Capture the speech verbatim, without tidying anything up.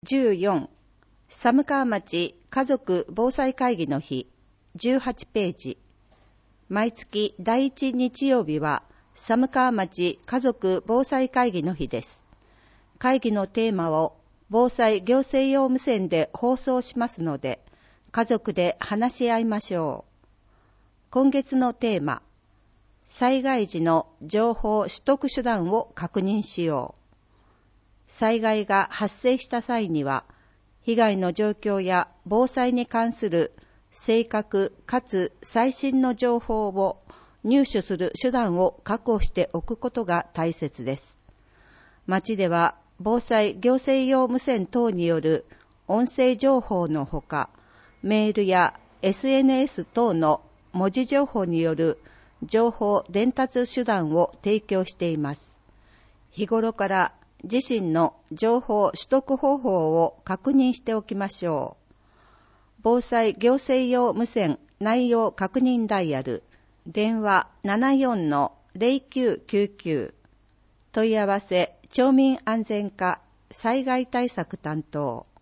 じゅうよん、寒川町家族防災会議の日、じゅうはちページ。毎月第一日曜日は寒川町家族防災会議の日です。会議のテーマを防災行政用無線で放送しますので、家族で話し合いましょう。今月のテーマ、災害時の情報取得手段を確認しよう。災害が発生した際には、被害の状況や防災に関する正確かつ最新の情報を入手する手段を確保しておくことが大切です。町では防災行政用無線等による音声情報のほか、メールや エスエヌエス 等の文字情報による情報伝達手段を提供しています。日頃から自身の情報取得方法を確認しておきましょう。防災行政用無線内容確認ダイヤル、電話 ななよんのゼロきゅうきゅうきゅう、問い合わせ町民安全課災害対策担当。